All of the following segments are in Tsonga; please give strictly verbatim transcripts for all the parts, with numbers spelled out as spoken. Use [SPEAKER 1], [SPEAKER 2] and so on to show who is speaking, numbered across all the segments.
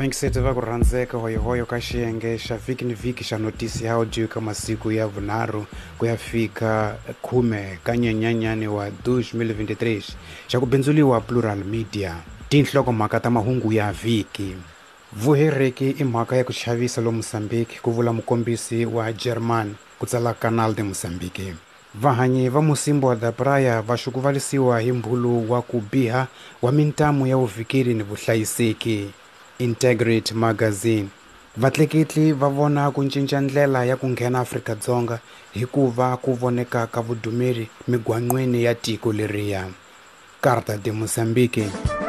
[SPEAKER 1] Vaingisete va ku rhandzeka hoyohoyo ka xiyenge xa vhiki ni vhiki xa notisi ya audio ka masiku ya vunharhu ku ya fika khume ka Nyenyanyani wa twenty twenty-three xa ku bindzuriwa Plural Media. Tinhlokomhaka ta mahungu ya vhiki. Vuheriki i mhaka ya ku chavisa lo Mozambique, ku vula mukombisi wa German ku tsala Canal de Mozambique. Vahanyi va Musimbo da Praia va xukuvalisiwa hi mbhulu wa ku biha wa mintamu ya vuvikiri ni vuhlayiseki. Integrity Magazine. Vatleketli va vona ku cinca ndlela ya ku nghena Afrika-Dzonga hikuva ku voneka ka vudumeri migwaqweni ya tiko leriya. Carta de Mozambique.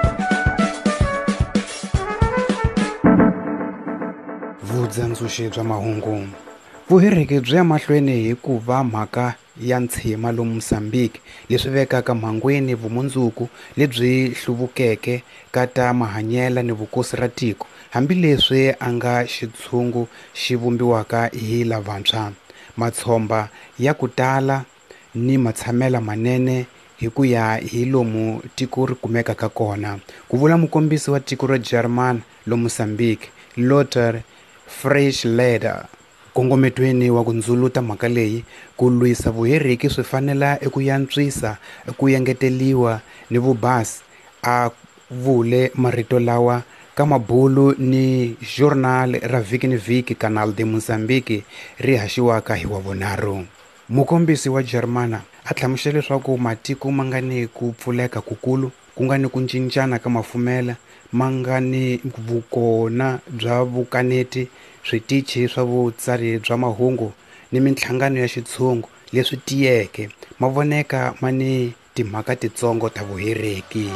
[SPEAKER 1] Vudzandzuxi bya mahungu. Vuheriki byi ya mahlweni hi ku va mhaka ya ntshima lomu Mozambique leswi vekaka mhangweni vumundzuku lebyi hluvukeke ka ta mahanyela ni vukosi ra tiko, hambileswi a nga xitshungu xi vumbiwaka hi lavantshwa. Matshomba ya ku tala ni matshamela manene hi ku ya hi lomu tiko ri kumekaka kona, ku vula mukombisi wa tiko ra German lo Mozambique Lothar Freichleder. Kongometweni wa ku ndzuluta mhaka leyi, ku lwisa vuheriki swi fanela eku yantswisa ku engeteliwa ni vubasi, a vule marito lawa ka mabulu ni journal ra vhiki ni vhiki Canal de Mozambique ri haxiwaka hi wavunharhu. Mukombisi wa Germana a hlamusele leswaku matiko ma nga ni ku pfuleka kukulu, ku nga ni ku cincana ka mafumela, ma nga ni vukona bya vukaneti, switichi swa vutsari bya mahungu ni mintlhangano ya xitshungu leswi tiyeke, ma voneka ma ni timhaka titsongo ta vuheriki.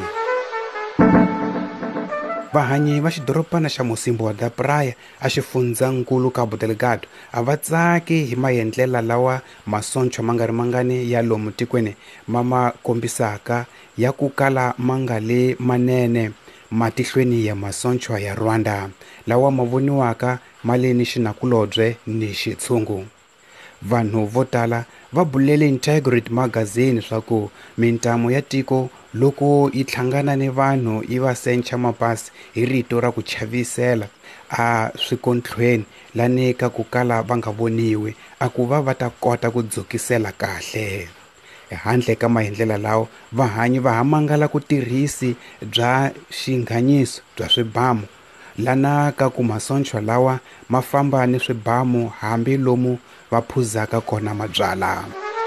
[SPEAKER 1] Vahanyi va xidoropana xa Musimbo da Praia a xifundzankulu Cabo Delgado a va tsaki hi maendlela lawa masoncho mangarimangani ya lomu tikweni ma ma kombisaka ya ku kala ma nga le manene matihlweni ya masoncho ya Rwanda lawa ma voniwaka ma le ni xinakulobye ni xitshungu. Vanhu vo tala va bulele Integrity Magazine swa ku mintamu ya tiko loko yi tlhangana ni vanhu yi va sencha mapasi hi rito ra ku chavisela a swikontlhweni lani ka ku kala va nga voniwi, a ku va va ta kota ku dzokisela kahle. Handle ka maendlela lawo, vahanyi va hamangala ku tirhisi bya xinghanyiso bya swibamu lana ka ku masoncho lawa ma famba ni swibamu hambi lomu va phuzaka kona mabyala.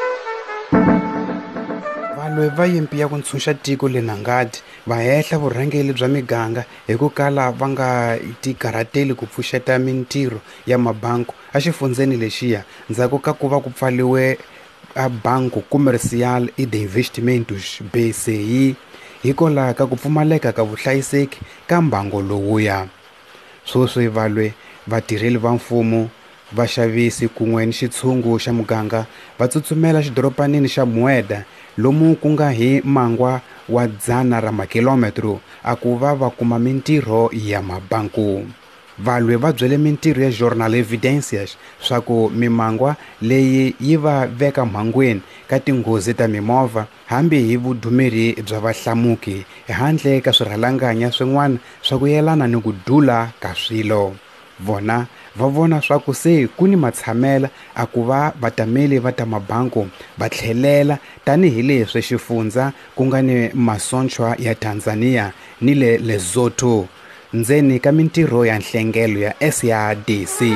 [SPEAKER 1] Valwe va yimpi ya ku ntshunxa tiko le Nangadi va hehla vurhangeli bya miganga hi ku kala va nga ti karhateli ku pfuxeta mintirho ya mabanku a xifundzeni lexiya ndzhaku ka ku va ku pfaliwe a Banco Comercial e de Investimentos B C I hikokwalaho ka ku pfumaleka ka vuhlayiseki ka mbango lowuya. Swoswi valwe vatirheli va mfumo, vaxavisi kun'we ni xitshungu xa muganga va tsutsumela xidoropanini xa Mueda lomu ku nga hi mangwa wa dzana ra makilometro a ku va va kuma mintirho ya mabanku. Valwe va byele mintirho ya Journal Evidências swa ku mimangwa leyi yi va veka mhangweni ka tinghozi ta mimovha hambi hi vudumeri bya vahlamuki handle ka swirhalanganya swin'wana swa ku yelana ni ku dula ka swilo. Vona va vona swa ku se ku ni matshamela a ku va vatameli va ta mabanku va tlhelela tanihi leswi xifundza ku nga ni masonchwa ya Tanzania ni le Lesotho ndzeni ka mintirho ya nhlengelo ya S A D C.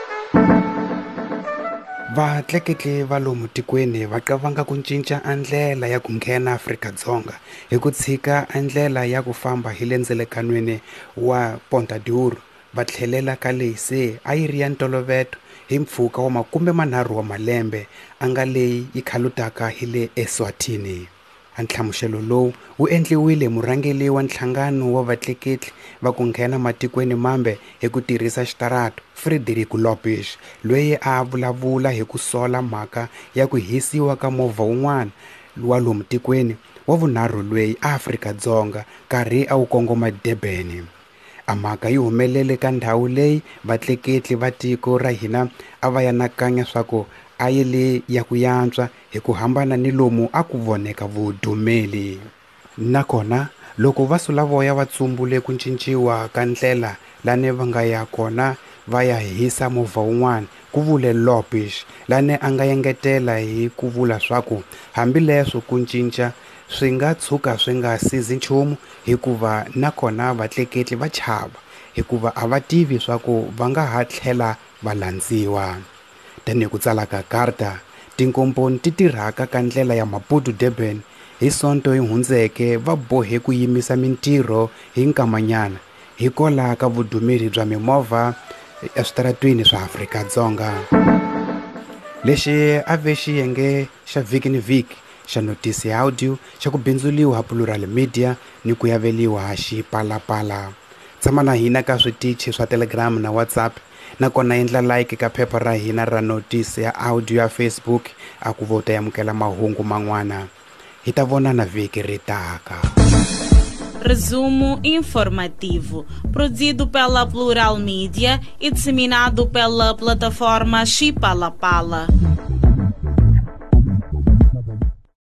[SPEAKER 1] Vatleketli va lomu tikweni va qavanga ku cinca andlela ya ku nghena Afrika-Dzonga hi ku tshika andlela ya ku famba hi le ndzelekanweni wa Ponta de Ouro va tlhelela ka leyi se a yi ri ya ntoloveto hi mpfhuka wa makume manharhu wa malembe a nga leyi yi khalutaka hi le Eswatini. Nhlamuxelo lowu wu endliwile murhangeli wa nhlangano wa vatleketli va ku nghena matikweni mambe hi ku tirhisa xitarato Frederico Lopes, loyi a vulavula hi ku sola mhaka ya ku hisiwa ka movha wun'wana wa lomu tikweni wa vunharhu lweyi Afrika-Dzonga karhi a wu kongoma Durban. A mhaka yi humelele ka ndhawu leyi vatleketli va tiko ra hina a va yanakanya swa ku a yi le ya ku yantswa hi ku hambana ni lomu a ku voneka vudumeli. Nakona loko va sula voya va tsumbule ku cinciwa ka ndlela lani va nga ya kona va ya hisa movha wun'wana, ku vule Lopes, lani a nga yengetela hi ku vula swaku hambileswo ku cinca swi nga tshuka swi nga sizi nchumu hikuva nakona vatleketli va chava hikuva a va tivi swaku va nga ha tlhela va landziwa. Tanihi ku tsala ka Karta, tinkomponi ti tirhaka ka ndlela ya Maputo Durban hi sonto hi hundzeke va bohe ku yimisa mintirho hi nkamanyana hikola ka vudumeri bya mimovha eswitaratweni swa Afrika-Dzonga. Lexi a ve xiyenge xa vhiki ni vhiki xa notisi ya audio xa ku bindzuliwa Plural Media ni ku yaveliwa xipalapala. Tshama na hina ka switichi swa Telegram na WhatsApp, nakona endla like ka phepha ra hina ra notisi ya audio ya Facebook a ku vota yamukela mahungu man'wana. Hi ta vonana vhiki ri taka.
[SPEAKER 2] Resumo informativo, produzido pela Plural Media e disseminado pela plataforma Chipalapala.